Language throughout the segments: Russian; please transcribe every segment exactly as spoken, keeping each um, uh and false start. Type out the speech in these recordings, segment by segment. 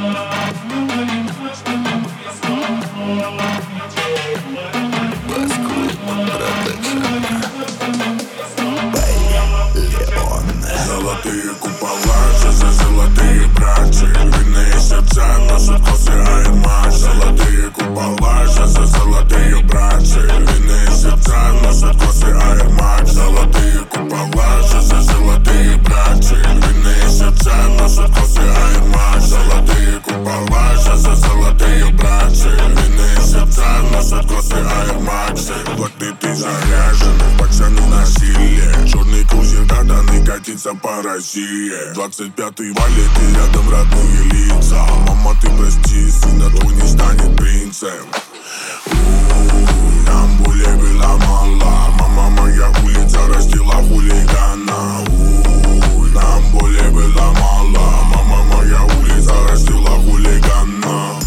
Золотые купола, за золотые братья. Винные сердца носят косы Air Max. Золотые купола, за золотые братья. Винные сердца носят косы Air Max. Золотые купола, за золотые братья. Винные сердца носят косы Air Max. Золотые купола, за золотые братья. Винные сердца носят косы Air Max. Блокноты заряжены, пацаны насилие. Черный крузер катаный катится по России. Двадцать пятый валит и рядом родные лица. Мама, ты прости, сына твой не станет принцем. У-у-у, нам более была мала. Мама, моя улица растила хулигана. У-у-у, нам более была мала. Мама, моя улица растила хулигана.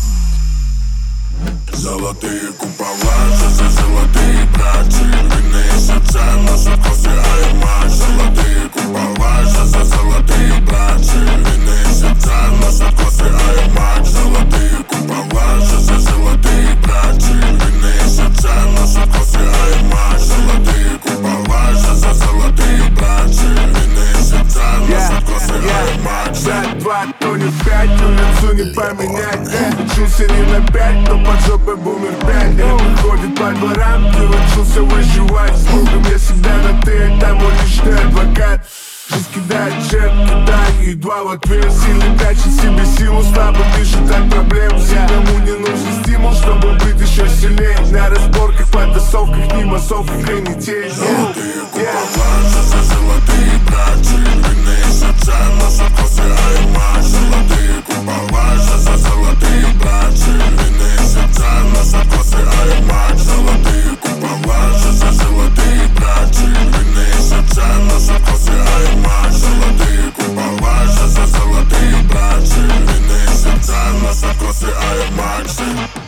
Золотые купола, за золотые братья. Винные сердца носят косы Air Max. Золотые купола, за золотые братья. Винные сердца носят косы Air Max. Золотые купола, за золотые братья. Винные сердца носят косы Air Max. Золотые купола, за золотые братья. Винные сердца носят косы Air Max. пять два, то не пять, улицу не поменять. Учился не на пять, но под жопой бумер пять. Выходит по дворам, ты учился выживать. С Богом я всегда на ты, там мой личный адвокат. Жизнь кидает джет, кидание, едва в ответ. Сильный прячет в себе силу, слабо дышит от проблем. Никому не нужен стимул, чтобы быть еще сильнее. На разборках, потасовках, не массовках, и не тень. Золотые купола, за золотые братья. Винные сердца носят косы Air Max. Золотые купола, за золотые братья. Винные сердца носят косы Air Max. Золотые купола, за золотые братья. Винные сердца носят косы Air Max. Золотые купола, за золотые братья. Винные сердца носят косы Air Max.